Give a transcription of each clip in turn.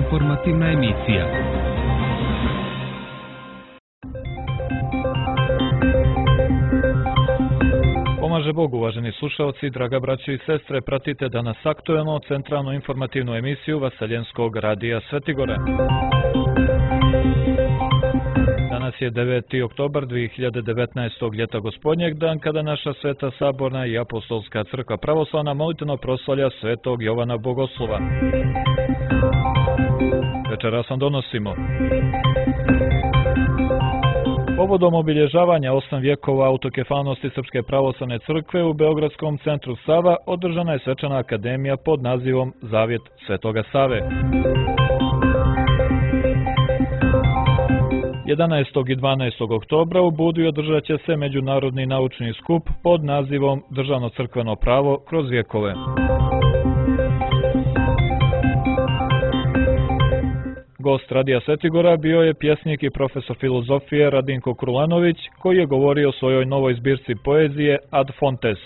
informativna emisija. Pomaže Bog, uvaženi slušalci, draga braćo i sestre, pratite danas aktuelno centralnu informativnu emisiju Vaseljenskog radija Svetigora. Danas je 9. oktobar 2019. ljeta gospodnjeg, dan kada naša Sveta Saborna i Apostolska crkva pravoslavna molitveno proslavlja Svetog Jovana Bogoslova. Večeras vam donosimo. Povodom obilježavanja 8 vjekova autokefalnosti Srpske pravoslavne crkve u Beogradskom centru Sava održana je svečana akademija pod nazivom Zavjet Svetoga Save. 11. i 12. oktobra u Budvi održat će se međunarodni naučni skup pod nazivom Državno crkveno pravo kroz vjekove. Gost Radija Svetigora bio je pjesnik i profesor filozofije Radinko Krulanović, koji je govorio o svojoj novoj zbirci poezije Ad Fontes.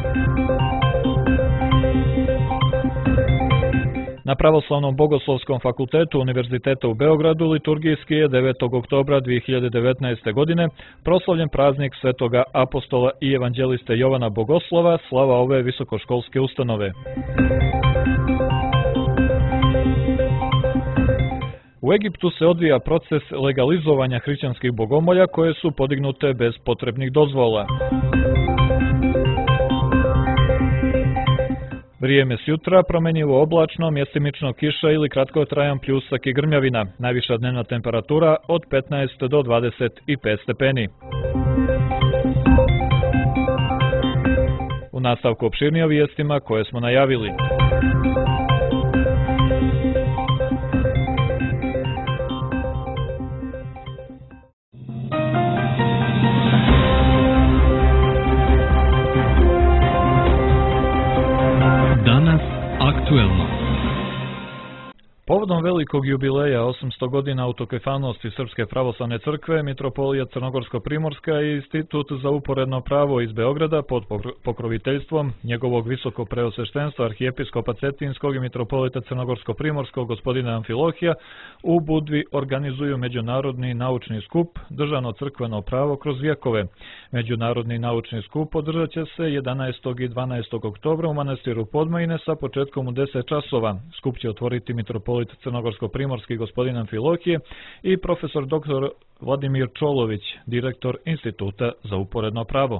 Na Pravoslavnom bogoslovskom fakultetu Univerziteta u Beogradu liturgijski je 9. oktobra 2019. godine proslavljen praznik svetoga apostola i evanđeliste Jovana Bogoslova, slava ove visokoškolske ustanove. U Egiptu se odvija proces legalizovanja hrišćanskih bogomolja koje su podignute bez potrebnih dozvola. Vrijeme s jutra promjenjivo oblačno, mjestimično kiša ili kratkotrajan pljusak i grmljavina. Najviša dnevna temperatura od 15 do 25 stepeni. U nastavku opširnije o vijestima koje smo najavili. Povodom velikog jubileja 800 godina autokefalnosti Srpske pravoslavne crkve, Mitropolija Crnogorsko-Primorska i Institut za uporedno pravo iz Beograda pod pokroviteljstvom njegovog visoko preosveštenstva arhijepiskopa Cetinskog i mitropolita Crnogorsko-Primorskog gospodina Amfilohija u Budvi organizuju međunarodni naučni skup Državno crkveno pravo kroz vjekove. Međunarodni naučni skup održat će se 11. i 12. oktobra u manastiru Podmajine sa početkom u 10 časova. Skup će otvoriti mitropolit Crnogorsko-Primorski gospodin Amfilohije i profesor dr. Vladimir Čolović, direktor Instituta za uporedno pravo.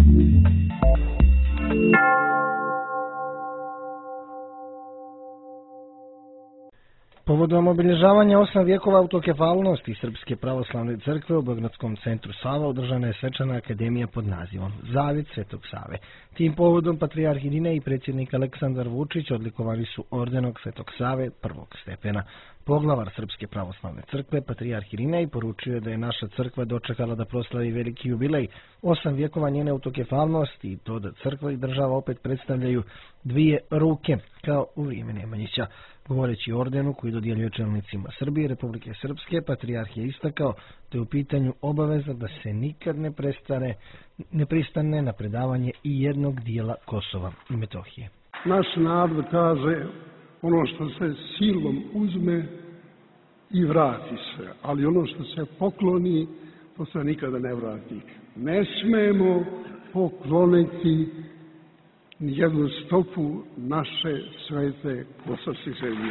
Povodom obilježavanja 8 vjekova autokefalnosti Srpske pravoslavne crkve u Beogradskom centru Sava održana je svečana akademija pod nazivom Zavjet Svetog Save. Tim povodom patrijarh Irinej i predsjednik Aleksandar Vučić odlikovani su ordenog Svetog Save prvog stepena. Poglavar Srpske pravoslavne crkve, patrijarh Irinej, poručio je da je naša crkva dočekala da proslavi veliki jubilej, 8 vjekova njene autokefalnosti i to da crkva i država opet predstavljaju dvije ruke, kao u vrijeme Nemanjića. Govoreći o ordenu koji dodjeljuje čelnicima Srbije i Republike Srpske, patrijarh je istakao da je u pitanju obaveza da se nikad ne pristane na predavanje i jednog dijela Kosova i Metohije. Naš narod kaže ono što se silom uzme i vrati se, ali ono što se pokloni, to se nikada ne vrati. Ne smemo pokloniti nijednu stopu naše svete kosovske zemlje.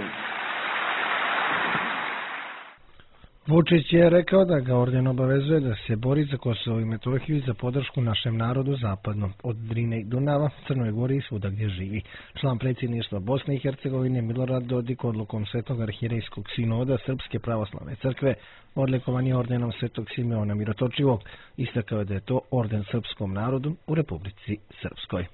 Vučić je rekao da ga orden obavezuje da se bori za Kosovo i Metohiju i za podršku našem narodu zapadno, od Drine i Dunava, Crnoj Gori i svuda gdje živi. Član predsjedništva Bosne i Hercegovine Milorad Dodik odlukom Svetog arhierejskog sinoda Srpske pravoslavne crkve odlikovan je ordenom Svetog Simeona Mirotočivog. Istakao je da je to orden srpskom narodu u Republici Srpskoj.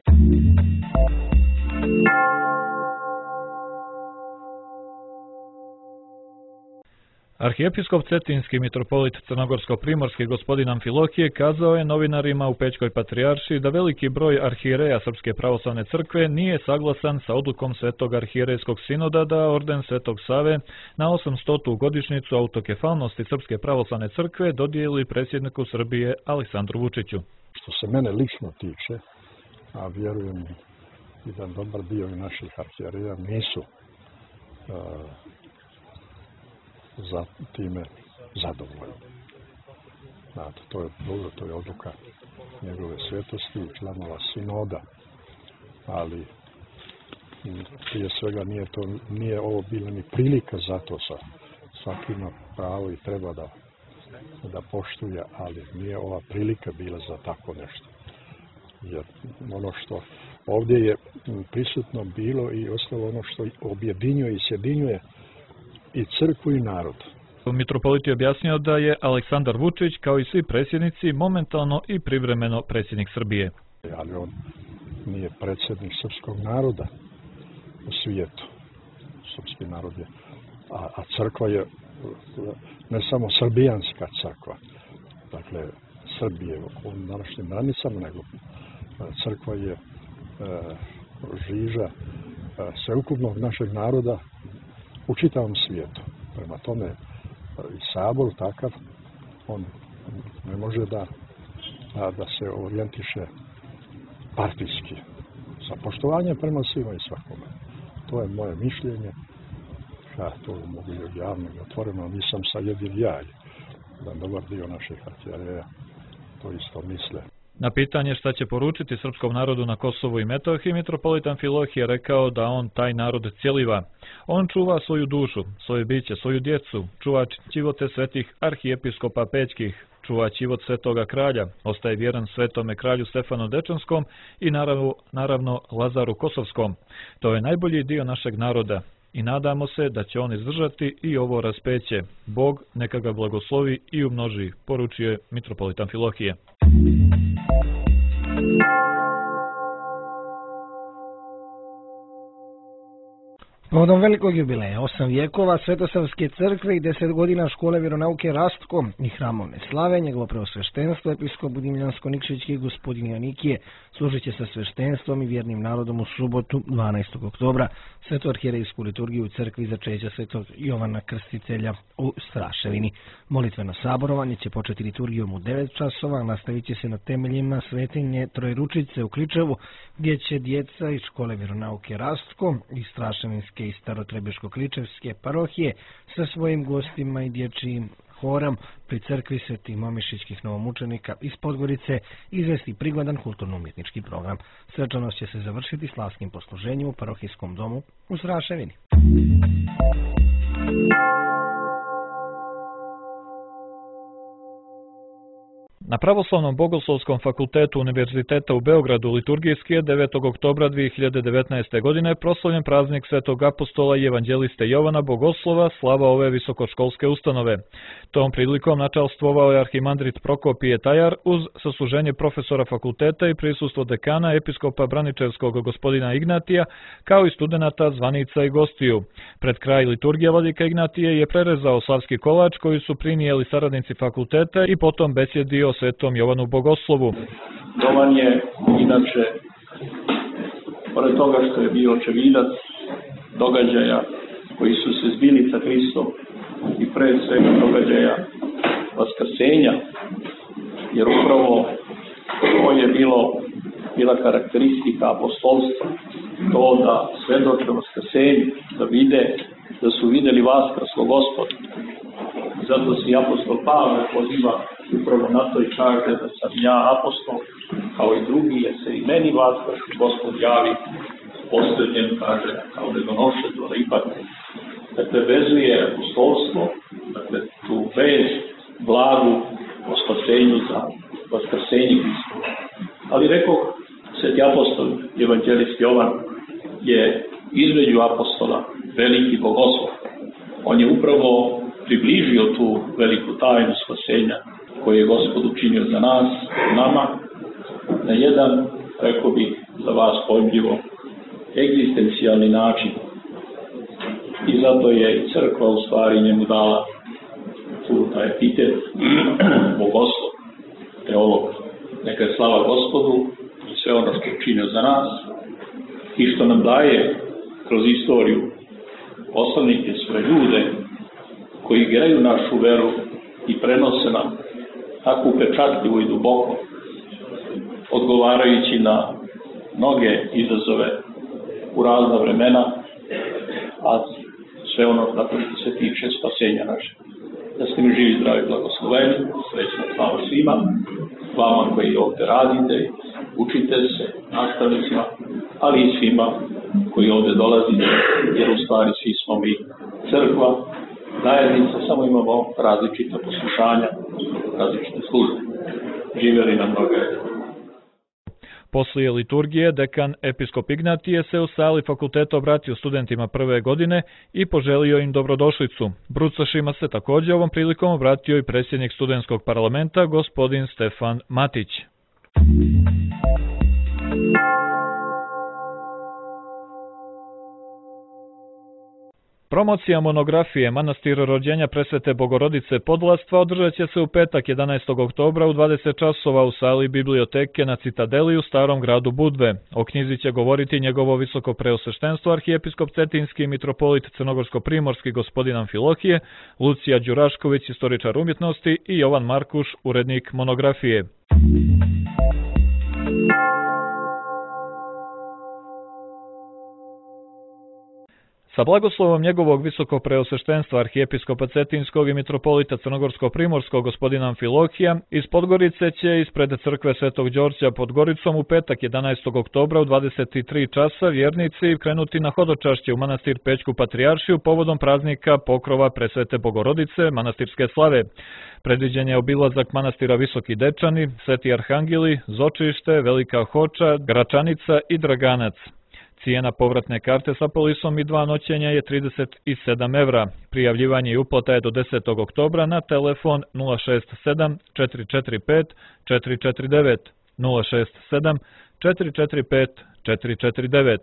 Arhijepiskop Cetinski mitropolit Crnogorsko-Primorski gospodin Amfilohije kazao je novinarima u Pećkoj patrijaršiji da veliki broj arhijereja Srpske pravoslavne crkve nije saglasan sa odlukom Svetog arhijerejskog sinoda da orden Svetog Save na 800. godišnjicu autokefalnosti Srpske pravoslavne crkve dodijeli predsjedniku Srbije Aleksandru Vučiću. Što se mene lično tiče, a vjerujem i da dobar dio i naših arhijereja nisu za time zadovoljni. Znate, to je dobro, to je odluka njegove svetosti i članova sinoda, ali prije svega nije ovo bila ni prilika za to. Svaki ima pravo i treba da poštuje, ali nije ova prilika bila za tako nešto. Jer ono što ovdje je prisutno bilo i ostalo ono što objedinjuje i sjedinjuje i crkvu i narod. Mitropolit je objasnio da je Aleksandar Vučić, kao i svi predsjednici, momentalno i privremeno predsjednik Srbije. Ali on nije predsjednik srpskog naroda u svijetu. Srpski narod je, a crkva je ne samo srbijanska crkva, dakle Srbije u današnjim granicama, nego crkva je žiža sveukupnog našeg naroda u čitavom svijetu. Prema tome i sabor takav, on ne može da se orijentiše partijski, sa poštovanjem prema svima i svakome. To je moje mišljenje. Ja to mogu javno i otvoreno, nisam sad jedin ja, da dobar dio naših arhijereja to isto misle. Na pitanje šta će poručiti srpskom narodu na Kosovu i Metohiji, mitropolit Amfilohije je rekao da on taj narod cjeliva. On čuva svoju dušu, svoje biće, svoju djecu, čuva ćivote svetih arhijepiskopa Pećkih, čuva ćivot svetoga kralja, ostaje vjeran svetome kralju Stefanu Dečanskom i naravno Lazaru Kosovskom. To je najbolji dio našeg naroda i nadamo se da će on izdržati i ovo raspeće. Bog neka ga blagoslovi i umnoži, poručio je mitropolit Amfilohije. Povodom velikog jubileja, 8 vijekova Svetosavske crkve i 10 godina škole vjeronauke Rastko i hramovne slave, njegovo preosveštenstvo, episkop Budimljansko-Nikšićki gospodin Joanikije, služit će sa sveštenstvom i vjernim narodom u subotu 12. oktobra svetu arhijerejsku liturgiju u crkvi začeća svetog Jovana Krstitelja u Straševini. Molitveno saborovanje će početi liturgijom u 9 časova, nastavit će se na temeljima svetinje Trojručice u Kličevu, gdje će djeca iz škole vjeronauke Rastko i Straševinske i Starotrebeško-Kličevske parohije sa svojim gostima i dječjim horom pri crkvi Svetih Momišićkih novomučenika iz Podgorice izvesti prigodan kulturno-umjetnički program. Svečanost će se završiti slavskim posluženjem u parohijskom domu u Straševini. Na Pravoslavnom bogoslovskom fakultetu Univerziteta u Beogradu liturgijski je 9. oktobra 2019. godine proslavljen praznik Svetog apostola i evanđeliste Jovana Bogoslova, slava ove visokoškolske ustanove. Tom prilikom načalstvovao je arhimandrit Prokopije Tajar uz sasluženje profesora fakulteta i prisustvo dekana episkopa Braničevskog gospodina Ignatija, kao i studenata, zvanica i gostiju. Pred kraj liturgije vladika Ignatije je prerezao slavski kolač koji su prinijeli saradnici fakulteta i potom besjedio o Svetom Jovanu Bogoslovu. Jovan je inače, pored toga što je bio očevidac događaja koji su se zbili sa Hristom i pre svega događaja vaskrsenja, jer upravo to je bila karakteristika apostolstva, to da svedoče vaskrsenju, da su vidjeli vaskrskog Gospoda. Zato se i apostol Pavle poziva upravo na to i kaže da sam ja apostol, kao i drugi, jer se i meni vaskršnji Gospod javi posljednjem, kaže, kao nedonošetu, ali ipak, dakle, vezuje apostolstvo, dakle, tu vez, blagu o spasenju za vaskrsenje Hristova. Ali rekao, sveti apostol, evanđelist Jovan, je između apostola veliki bogoslov. On je upravo približio tu veliku tajnu spasenja koju je Gospod učinio za nas, nama, na jedan, rekao bih, za vas pojmljivo, egzistencijalni način. I zato je i crkva u stvari njemu dala tu taj epitet bogoslov, teolog. Neka je slava Gospodu i sve ono što je učinio za nas i što nam daje kroz istoriju poslanike, sve ljude koji igraju našu veru i prenose nam tako upečatljivo i duboko, odgovarajući na mnoge izazove u razna vremena, a sve ono što se tiče spasenja naše. istinu živi, zdravi, blagosloveni, srećna slava svima, vama koji ovdje radite, učite se, nastavnicima, ali i svima koji ovdje dolazite, jer u stvari svi smo mi crkva, zajednica, samo imamo različita poslušanja, različite službe. Živjeli nam mnoge. Poslije liturgije, dekan episkop Ignatije se u sali fakulteta obratio studentima prve godine i poželio im dobrodošlicu. Brucašima se također ovom prilikom obratio i predsjednik studentskog parlamenta, gospodin Stefan Matić. Promocija monografije Manastir rođenja Presvete Bogorodice Podlastva održat će se u petak 11. oktobra u 20 časova u sali biblioteke na Citadeli u starom gradu Budve. O knjizi će govoriti njegovo visoko preosveštenstvo arhijepiskop Cetinski mitropolit Crnogorsko-primorski gospodin Amfilohije, Lucija Đurašković, istoričar umjetnosti i Jovan Markuš, urednik monografije. Sa blagoslovom njegovog visokog preosveštenstva arhijepiskopa Cetinskog i mitropolita Crnogorsko-primorskog gospodina Amfilohija iz Podgorice će ispred crkve Svetog Đorđa pod Goricom u petak 11. oktobra u 23 časa vjernici krenuti na hodočašće u manastir Pećku Patrijaršiju povodom praznika pokrova Presvete Bogorodice manastirske slave. Predviđen je obilazak manastira Visoki Dečani, Sveti Arhangeli, Zočište, Velika Hoča, Gračanica i Draganac. Cijena povratne karte sa polisom i 2 noćenja je 37 evra. Prijavljivanje i uplata je do 10. oktobra na telefon 067 445 449 067 445 449.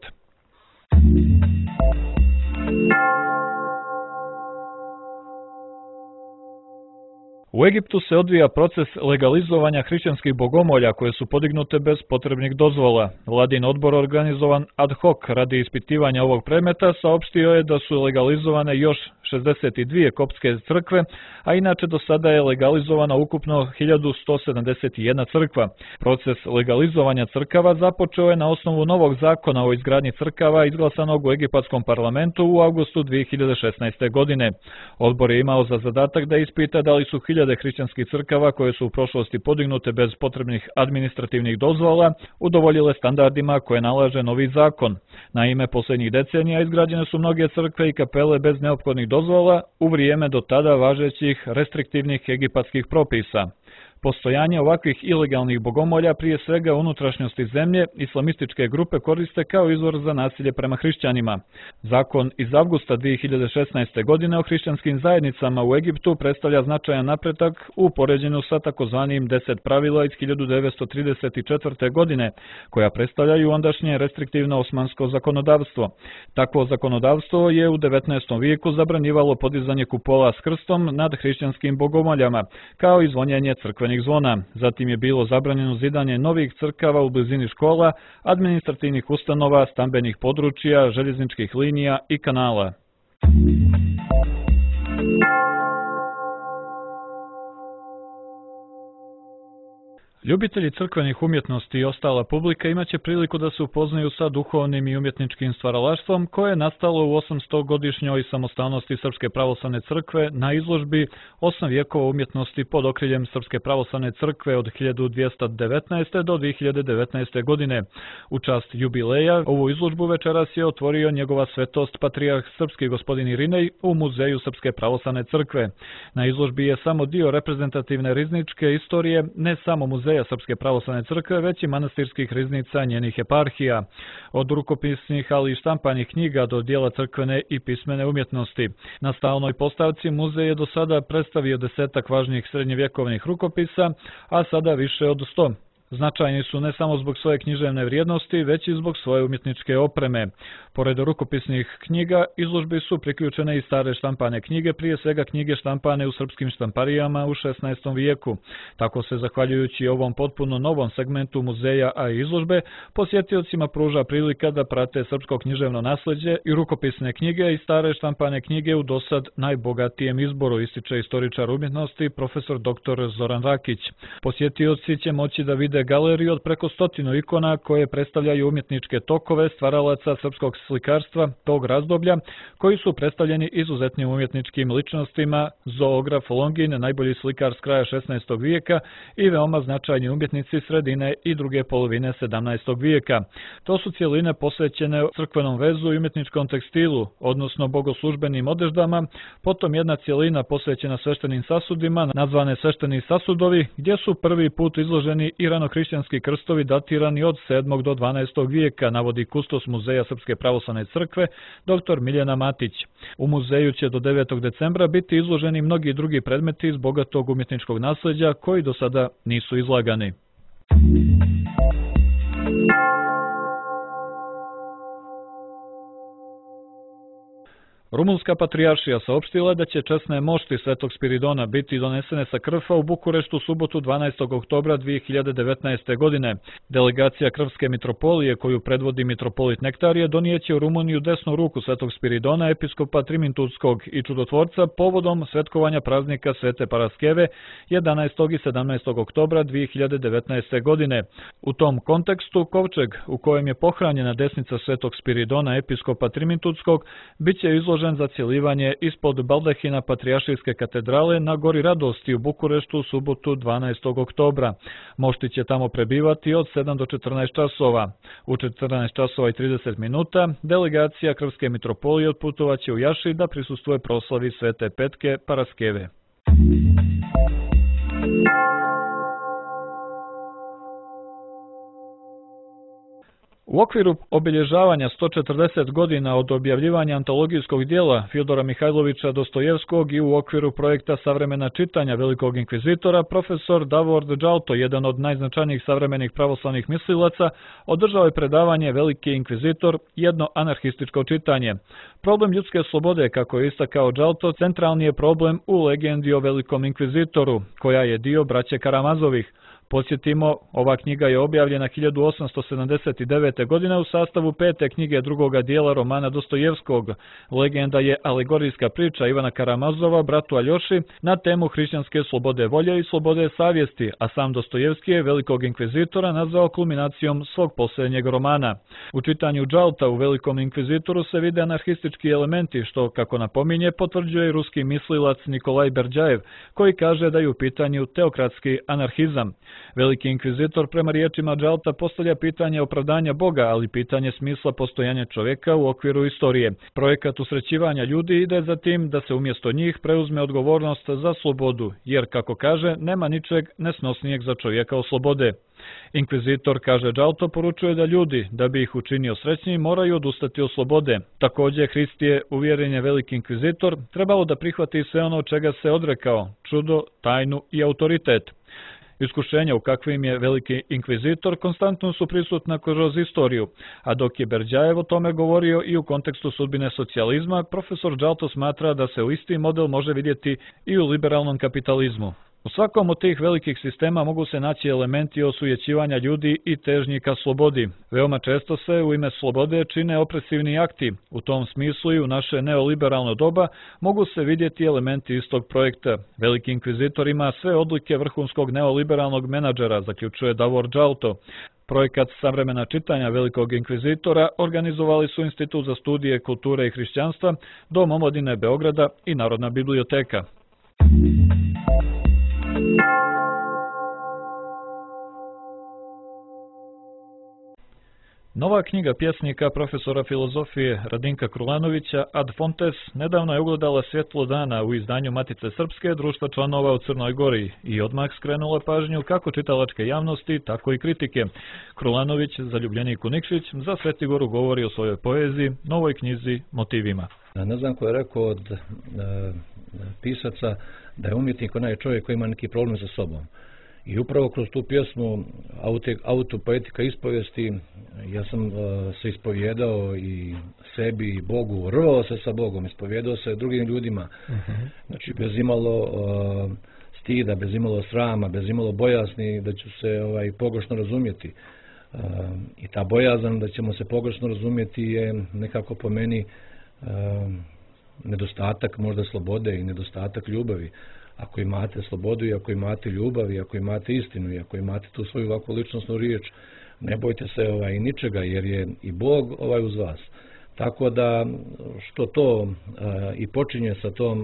U Egiptu se odvija proces legalizovanja hrišćanskih bogomolja koje su podignute bez potrebnih dozvola. Vladin odbor organizovan ad hoc radi ispitivanja ovog predmeta saopštio je da su legalizovane još 62 koptske crkve, a inače do sada je legalizovana ukupno 1171 crkva. Proces legalizovanja crkava započeo je na osnovu novog zakona o izgradnji crkava izglasanog u egipatskom parlamentu u avgustu 2016. godine. Odbor je imao za zadatak da ispita da li su hiljade hrišćanskih crkava koje su u prošlosti podignute bez potrebnih administrativnih dozvola udovoljile standardima koje nalaže novi zakon. Naime, posljednjih decenija izgrađene su mnoge crkve i kapele bez neophodnih dozvola u vrijeme do tada važećih restriktivnih egipatskih propisa. Postojanje ovakvih ilegalnih bogomolja prije svega unutrašnjosti zemlje islamističke grupe koriste kao izvor za nasilje prema hrišćanima. Zakon iz avgusta 2016. godine o hrišćanskim zajednicama u Egiptu predstavlja značajan napredak u poređenju sa takozvanim 10 pravila iz 1934. godine, koja predstavljaju ondašnje restriktivno osmansko zakonodavstvo. Takvo zakonodavstvo je u 19. vijeku zabranjivalo podizanje kupola s krstom nad hrišćanskim bogomoljama, kao i zvonjenje crkvenih zvona. Zatim je bilo zabranjeno zidanje novih crkava u blizini škola, administrativnih ustanova, stambenih područja, željezničkih linija i kanala. Ljubitelji crkvenih umjetnosti i ostala publika imaće priliku da se upoznaju sa duhovnim i umjetničkim stvaralaštvom koje je nastalo u 800-godišnjoj samostalnosti Srpske pravoslavne crkve na izložbi 8 vjekova umjetnosti pod okriljem Srpske pravoslavne crkve od 1219. do 2019. godine. U čast jubileja ovu izložbu večeras je otvorio njegova svetost patrijarh srpski gospodin Irinej u Muzeju Srpske pravoslavne crkve. Na izložbi je samo dio reprezentativne rizničke istorije, ne samo Muzeja Srpske pravoslavne crkve, već i manastirskih riznica njenih eparhija. Od rukopisnih, ali i štampanih knjiga do dijela crkvene i pismene umjetnosti. Na stalnoj postavci muzej je do sada predstavio 10 važnijih srednjevjekovnih rukopisa, a sada više od 100. Značajni su ne samo zbog svoje književne vrijednosti, već i zbog svoje umjetničke opreme. Pored rukopisnih knjiga, izložbi su priključene i stare štampane knjige, prije svega knjige štampane u srpskim štamparijama u 16. vijeku. Tako se, zahvaljujući ovom potpuno novom segmentu muzeja, a i izložbe, posjetiocima pruža prilika da prate srpsko književno nasljeđe i rukopisne knjige i stare štampane knjige u dosad najbogatijem izboru, ističe istoričar umjetnosti profesor dr. Zoran Rakić. Posjetioci će moći da vide vide galeriju od preko 100 ikona koje predstavljaju umjetničke tokove stvaralaca srpskog slikarstva tog razdoblja, koji su predstavljeni izuzetnim umjetničkim ličnostima, zoograf Longin, najbolji slikar s kraja 16. vijeka i veoma značajni umjetnici sredine i druge polovine 17. vijeka. To su cjeline posvećene crkvenom vezu i umjetničkom tekstilu, odnosno bogoslužbenim odeždama, potom jedna cjelina posvećena sveštenim sasudima, nazvane svešteni sasudovi, gdje su prvi put izloženi i ranohrišćanski krstovi datirani od 7. do 12. vijeka, navodi kustos Muzeja Srpske pravoslavne crkve, dr. Miljana Matić. U muzeju će do 9. decembra biti izloženi mnogi drugi predmeti iz bogatog umjetničkog nasljeđa koji do sada nisu izlagani. Rumunska patrijaršija saopštila da će časne mošti Svetog Spiridona biti donesene sa Krfa u Bukureštu u subotu 12. oktobra 2019. godine. Delegacija Krfske mitropolije koju predvodi mitropolit Nektarije donijeće u Rumuniju desnu ruku Svetog Spiridona, episkopa Trimintutskog i čudotvorca povodom svetkovanja praznika Svete Paraskeve 11. i 17. oktobra 2019. godine. U tom kontekstu kovčeg u kojem je pohranjena desnica Svetog Spiridona, episkopa Trimintutskog, bit će izložen za cjelivanje ispod baldahina Patrijaršijske katedrale na Gori Radosti u Bukureštu u subotu 12. oktobra. Mošti će tamo prebivati od 7 do 14 časova. U 14 časova i 30 minuta delegacija Krfske mitropolije otputovaće u Jaši da prisustvuje proslavi Svete Petke Paraskeve. U okviru obilježavanja 140 godina od objavljivanja antologijskog dijela Fjodora Mihajlovića Dostojevskog i u okviru projekta Savremena čitanja velikog inkvizitora, profesor Davor Džalto, jedan od najznačajnijih savremenih pravoslavnih mislilaca, održao je predavanje Veliki inkvizitor, jedno anarhističko čitanje. Problem ljudske slobode, kako je istakao Džalto, centralni je problem u legendi o Velikom inkvizitoru, koja je dio braće Karamazovih. Podsjetimo, ova knjiga je objavljena 1879. godine u sastavu 5. knjige drugoga dijela romana Dostojevskog. Legenda je alegorijska priča Ivana Karamazova, bratu Aljoši, na temu hrišćanske slobode volje i slobode savjesti, a sam Dostojevski je Velikog inkvizitora nazvao kulminacijom svog posljednjeg romana. U čitanju Džalta u Velikom inkvizitoru se vide anarhistički elementi, što, kako napominje, potvrđuje i ruski mislilac Nikolaj Berdjajev, koji kaže da je u pitanju teokratski anarhizam. Veliki inkvizitor prema riječima Džalta postavlja pitanje opravdanja Boga, ali pitanje smisla postojanja čovjeka u okviru istorije. Projekat usrećivanja ljudi ide za tim da se umjesto njih preuzme odgovornost za slobodu, jer, kako kaže, nema ničeg nesnosnijeg za čovjeka od slobode. Inkvizitor, kaže Džalto, poručuje da ljudi, da bi ih učinio srećnim, moraju odustati od slobode. Također, Hrist je, uvjeren je Veliki inkvizitor, trebalo da prihvati sve ono čega se odrekao, čudo, tajnu i autoritet. Iskušenja u kakvim je Veliki inkvizitor konstantno su prisutna kroz istoriju, a dok je Berdjajev o tome govorio i u kontekstu sudbine socijalizma, profesor Džalto smatra da se u isti model može vidjeti i u liberalnom kapitalizmu. U svakom od tih velikih sistema mogu se naći elementi osujećivanja ljudi i težnji ka slobodi. Veoma često se u ime slobode čine opresivni akti. U tom smislu i u naše neoliberalno doba mogu se vidjeti elementi istog projekta. Veliki inkvizitor ima sve odlike vrhunskog neoliberalnog menadžera, zaključuje Davor Džalto. Projekat Savremena čitanja Velikog inkvizitora organizovali su Institut za studije kulture i hrišćanstva, Dom omladine Beograda i Narodna biblioteka. Nova knjiga pjesnika profesora filozofije Radinka Krulanovića Ad Fontes nedavno je ugledala svjetlo dana u izdanju Matice Srpske, društva članova u Crnoj Gori, i odmah skrenula pažnju kako čitalačke javnosti, tako i kritike. Krulanović, zaljubljenik u Nikšić, za Svetigoru govori o svojoj poeziji, novoj knjizi, motivima. Ne znam ko je rekao od pisaca da je umjetnik onaj čovjek koji ima neki problem sa sobom. I upravo kroz tu pjesmu Autopoetika ispovijesti ja sam se ispovjedao i sebi i Bogu, rvao se sa Bogom, ispovjedao se drugim ljudima. Znači bez imalo stida, bez imalo srama, bez imalo bojasni da ću se pogrešno razumjeti. I ta bojazan da ćemo se pogrešno razumjeti je nekako po meni nedostatak možda slobode i nedostatak ljubavi. Ako imate slobodu i ako imate ljubav i ako imate istinu i ako imate tu svoju ovakvu ličnosnu riječ, ne bojte se ničega jer je i Bog uz vas. Tako da što to i počinje sa tom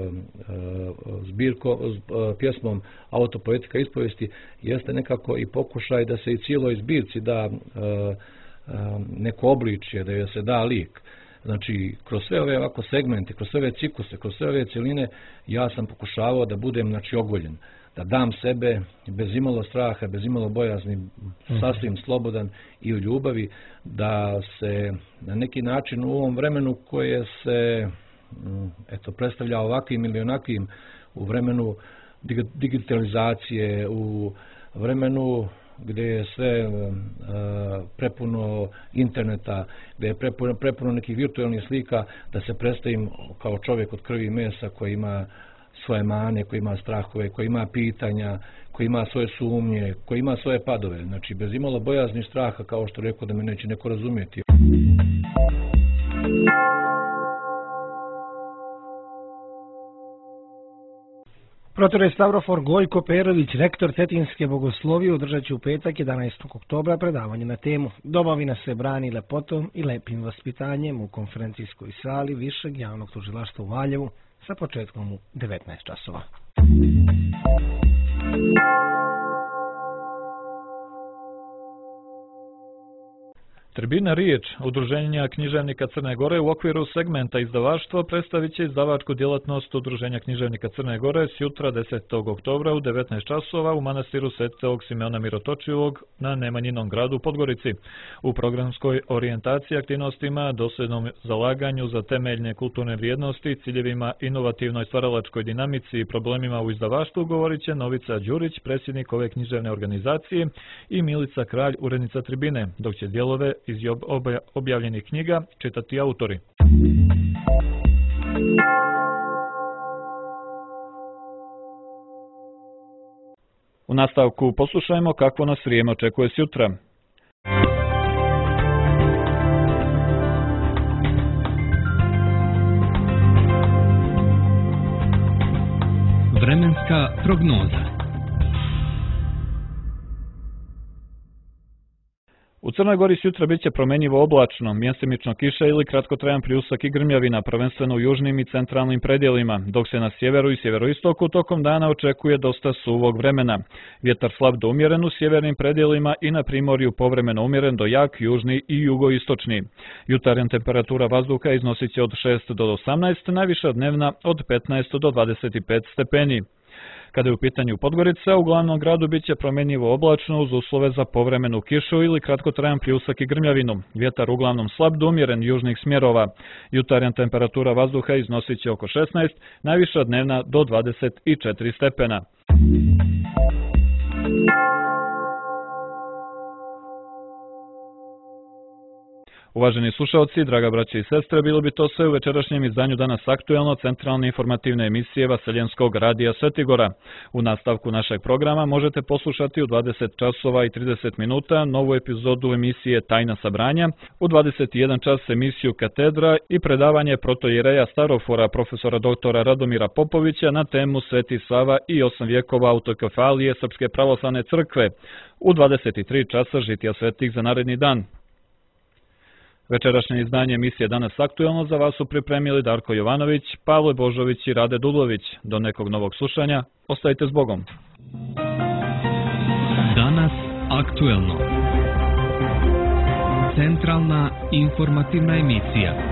pjesmom Autopoetika ispovesti jeste nekako i pokušaj da se i cijeloj zbirci da neko obličje, da joj se da lik. Znači, kroz sve ove ovako segmente, kroz sve ove cikluse, kroz sve ove cjeline, ja sam pokušavao da budem ogoljen, da dam sebe bez imalo straha, bez imalo bojazni, sasvim slobodan i u ljubavi, da se na neki način u ovom vremenu koje se predstavlja ovakvim ili onakvim, u vremenu digitalizacije, u vremenu gdje je sve prepuno interneta, gdje je prepuno nekih virtualnih slika, da se predstavim kao čovjek od krvi i mesa koji ima svoje mane, koji ima strahove, koji ima pitanja, koji ima svoje sumnje, koji ima svoje padove. Znači, bez imalo bojazni straha, kao što rekao da me neće neko razumjeti. Protere Stavrofor Gojko Perović, rektor Cetinske bogoslovije, održat će u petak 11. oktobra predavanje na temu Domovina se brani lepotom i lepim vaspitanjem u konferencijskoj sali Višeg javnog tužilaštva u Valjevu sa početkom u 19 časova. Tribina Riječ, Udruženja književnika Crne Gore u okviru segmenta izdavaštva predstavit će izdavačku djelatnost Udruženja književnika Crne Gore sjutra 10. oktobra u 19 časova u manastiru Svetog Simeona Mirotočivog na Nemanjinom gradu u Podgorici. U programskoj orijentaciji aktivnostima, dosljednom zalaganju za temeljne kulturne vrijednosti, ciljevima inovativnoj stvaralačkoj dinamici i problemima u izdavaštvu govorit će Novica Đurić, predsjednik ove književne organizacije, i Milica Kralj, urednica Tribine, dok će dijelove iz objavljenih knjiga čitati autori. U nastavku poslušajmo kakvo nas vrijeme očekuje sutra. Vremenska prognoza. U Crnoj Gori sutra bit će promjenjivo oblačno, mjestimično kiša ili kratkotrajan pljusak i grmljavina, prvenstveno u južnim i centralnim predjelima, dok se na sjeveru i sjeveroistoku tokom dana očekuje dosta suvog vremena. Vjetar slab do umjeren u sjevernim predjelima i na primorju povremeno umjeren do jak južni i jugoistočni. Jutarnja temperatura vazduha iznosit će od 6 do 18, najviša dnevna od 15 do 25 stepeni. Kada je u pitanju Podgorica, u glavnom gradu bit će promjenjivo oblačno uz uslove za povremenu kišu ili kratkotrajan pljusak i grmljavinu. Vjetar uglavnom slab do umjeren južnih smjerova. Jutarnja temperatura vazduha iznosit će oko 16, najviša dnevna do 24 stepena. Uvaženi slušalci, draga braće i sestre, bilo bi to sve u večerašnjem izdanju Danas aktuelno centralne informativne emisije Vaseljenskog radija Svetigora. U nastavku našeg programa možete poslušati u 20 časova i 30 minuta novu epizodu emisije Tajna sabranja, u 21 čas emisiju Katedra i predavanje protoijereja Starofora profesora doktora Radomira Popovića na temu Sveti Sava i 8 vjekova autokefalije Srpske pravoslavne crkve, u 23 časa žitija svetih za naredni dan. Večerašnje izdanje emisije Danas aktuelno za vas su pripremili Darko Jovanović, Pavle Božović i Rade Dudlović. Do nekog novog slušanja, ostajte s Bogom. Danas aktuelno. Centralna informativna emisija.